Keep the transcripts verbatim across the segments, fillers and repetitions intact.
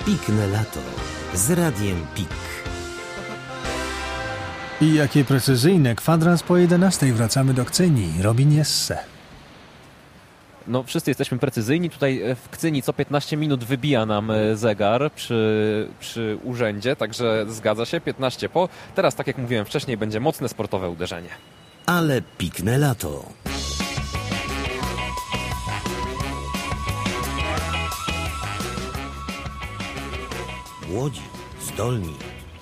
Pikne lato z Radiem Pik. I jakie precyzyjne. Kwadrans po jedenastej. Wracamy do Kcyni. Robin Jesse. No, wszyscy jesteśmy precyzyjni. Tutaj w Kcyni co piętnaście minut wybija nam zegar przy, przy urzędzie, także zgadza się, piętnaście po. Teraz, tak jak mówiłem wcześniej, będzie mocne sportowe uderzenie. Ale pikne lato. Młodzi, zdolni.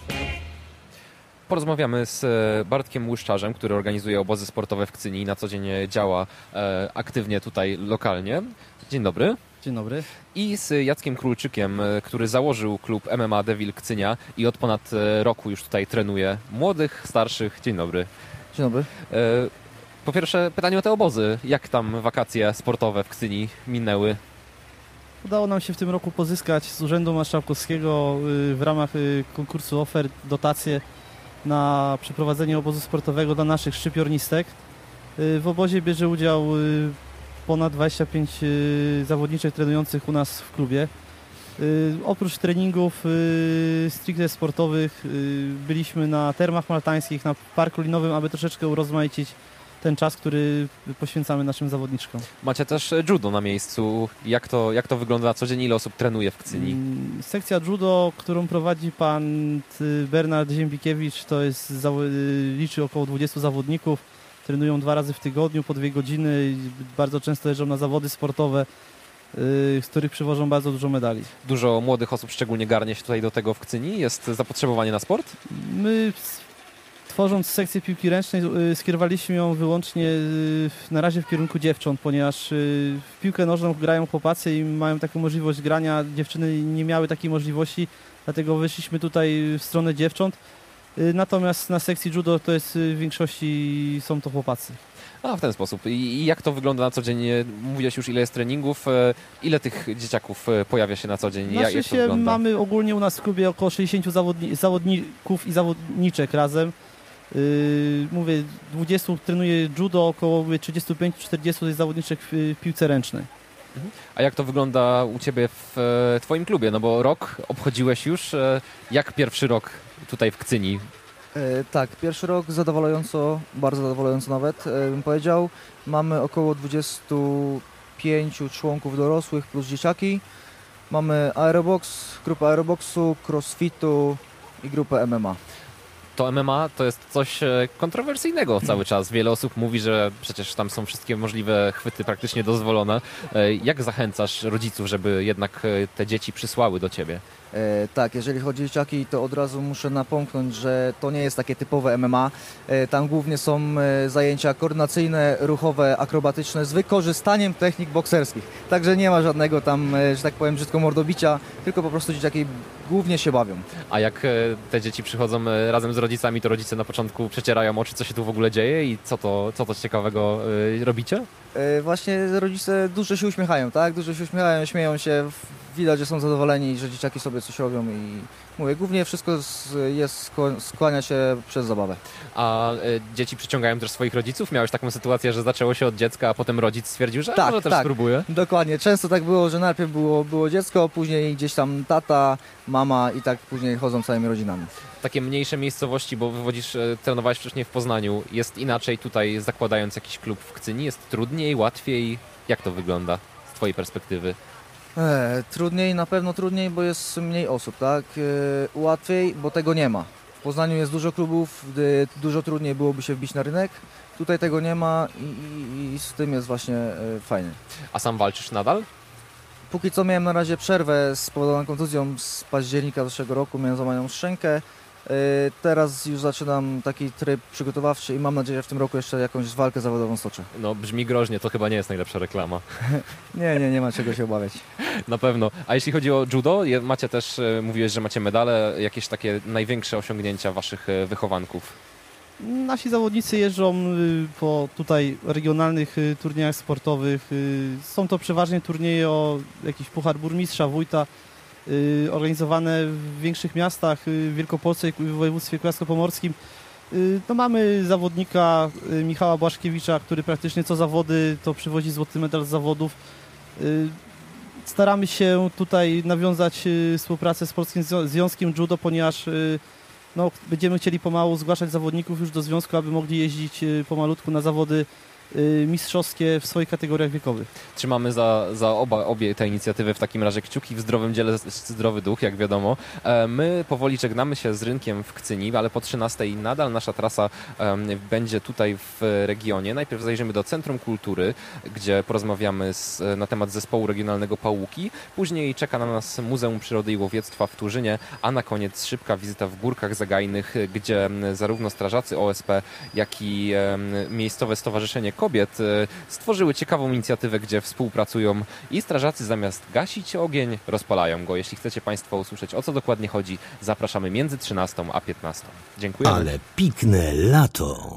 Porozmawiamy z Bartkiem Łyszczarzem, który organizuje obozy sportowe w Kcyni i na co dzień działa e, aktywnie tutaj lokalnie. Dzień dobry. Dzień dobry. I z Jackiem Królczykiem, który założył klub M M A Devil Kcynia i od ponad roku już tutaj trenuje młodych, starszych. Dzień dobry. Dzień dobry. E, po pierwsze pytanie o te obozy. Jak tam wakacje sportowe w Kcyni minęły? Udało nam się w tym roku pozyskać z Urzędu Marszałkowskiego w ramach konkursu ofert dotacje na przeprowadzenie obozu sportowego dla naszych szczypiornistek. W obozie bierze udział ponad dwadzieścia pięć zawodniczek trenujących u nas w klubie. Oprócz treningów stricte sportowych byliśmy na termach maltańskich, na parku linowym, aby troszeczkę urozmaicić ten czas, który poświęcamy naszym zawodniczkom. Macie też judo na miejscu. Jak to, jak to wygląda na co dzień? Ile osób trenuje w Kcyni? Sekcja judo, którą prowadzi pan Bernard Ziembikiewicz, to jest, liczy około dwudziestu zawodników. Trenują dwa razy w tygodniu, po dwie godziny. Bardzo często jeżdżą na zawody sportowe, z których przywożą bardzo dużo medali. Dużo młodych osób szczególnie garnie się tutaj do tego w Kcyni? Jest zapotrzebowanie na sport? My, tworząc sekcję piłki ręcznej, skierowaliśmy ją wyłącznie na razie w kierunku dziewcząt, ponieważ w piłkę nożną grają chłopacy i mają taką możliwość grania. Dziewczyny nie miały takiej możliwości, dlatego wyszliśmy tutaj w stronę dziewcząt. Natomiast na sekcji judo to jest w większości są to chłopacy. A, w ten sposób. I jak to wygląda na co dzień? Mówiłeś już, ile jest treningów. Ile tych dzieciaków pojawia się na co dzień? Znaczy jak to się, wygląda? Mamy ogólnie u nas w klubie około sześćdziesięciu zawodni zawodników i zawodniczek razem. Yy, mówię, dwudziestu trenuje judo, około trzydziestu pięciu do czterdziestu jest zawodniczek w piłce ręcznej. A jak to wygląda u Ciebie w Twoim klubie? No bo rok obchodziłeś już. Jak pierwszy rok tutaj w Kcyni? E, tak, pierwszy rok zadowalająco, bardzo zadowalająco nawet e, bym powiedział. Mamy około dwudziestu pięciu członków dorosłych plus dzieciaki. Mamy aerobox, grupę aeroboxu, crossfitu i grupę M M A. To M M A to jest coś kontrowersyjnego cały czas. Wiele osób mówi, że przecież tam są wszystkie możliwe chwyty praktycznie dozwolone. Jak zachęcasz rodziców, żeby jednak te dzieci przysłały do Ciebie? E, tak, jeżeli chodzi o dzieciaki, to od razu muszę napomknąć, że to nie jest takie typowe M M A. E, tam głównie są e, zajęcia koordynacyjne, ruchowe, akrobatyczne z wykorzystaniem technik bokserskich. Także nie ma żadnego tam, e, że tak powiem, brzydko mordobicia, tylko po prostu dzieciaki głównie się bawią. A jak e, te dzieci przychodzą e, razem z rodzicami, to rodzice na początku przecierają oczy, co się tu w ogóle dzieje i co to, co to ciekawego e, robicie? E, właśnie rodzice dużo się uśmiechają, tak? Dużo się uśmiechają, śmieją się, widać, że są zadowoleni, że dzieciaki sobie coś robią i mówię, głównie wszystko jest, skłania się przez zabawę. A e, dzieci przyciągają też swoich rodziców? Miałeś taką sytuację, że zaczęło się od dziecka, a potem rodzic stwierdził, że tak, może też tak, spróbuję? Dokładnie. Często tak było, że najpierw było, było dziecko, później gdzieś tam tata, mama i tak później chodzą całymi rodzinami. Takie mniejsze miejscowości, bo wywodzisz, trenowałeś wcześniej w Poznaniu, jest inaczej tutaj zakładając jakiś klub w Kcyni? Jest trudniej, łatwiej? Jak to wygląda z Twojej perspektywy? E, trudniej, na pewno trudniej, bo jest mniej osób, tak? E, łatwiej, bo tego nie ma. W Poznaniu jest dużo klubów, e, dużo trudniej byłoby się wbić na rynek. Tutaj tego nie ma i, i, i z tym jest właśnie e, fajnie. A sam walczysz nadal? Póki co miałem na razie przerwę spowodowaną kontuzją z października zeszłego roku, miałem złamaną szczękę. Teraz już zaczynam taki tryb przygotowawczy i mam nadzieję, że w tym roku jeszcze jakąś walkę zawodową stoczę. No brzmi groźnie, to chyba nie jest najlepsza reklama. nie, nie, nie ma czego się obawiać. Na pewno. A jeśli chodzi o judo, macie też, mówiłeś, że macie medale, jakieś takie największe osiągnięcia waszych wychowanków? Nasi zawodnicy jeżdżą po tutaj regionalnych turniejach sportowych. Są to przeważnie turnieje o jakiś puchar burmistrza, wójta, organizowane w większych miastach w Wielkopolsce i w województwie kujawsko-pomorskim. No mamy zawodnika Michała Błaszkiewicza, który praktycznie co zawody to przywozi złoty medal z zawodów. staramy się tutaj nawiązać y, współpracę z Polskim Zwią- Związkiem Judo, ponieważ y, no, będziemy chcieli pomału zgłaszać zawodników już do związku, aby mogli jeździć y, pomalutku na zawody y, mistrzowskie w swoich kategoriach wiekowych. Trzymamy za, za oba, obie te inicjatywy w takim razie kciuki, w zdrowym dziele zdrowy duch, jak wiadomo. E, My powoli żegnamy się z rynkiem w Kcyni, ale po trzynastej nadal nasza trasa em, będzie tutaj w regionie. Najpierw zajrzymy do Centrum Kultury, gdzie porozmawiamy z, na temat zespołu regionalnego Pałuki. Później czeka na nas Muzeum Przyrody i Łowiectwa w Turzynie, a na koniec szybka wizyta w Górkach Zagajnych, gdzie em, zarówno strażacy O S P, jak i em, miejscowe Stowarzyszenie Kobiet e, stworzyły ciekawą inicjatywę, gdzie współpracują i strażacy zamiast gasić ogień, rozpalają go. Jeśli chcecie Państwo usłyszeć, o co dokładnie chodzi, zapraszamy między trzynastą a piętnastą. Dziękuję. Ale pikne lato.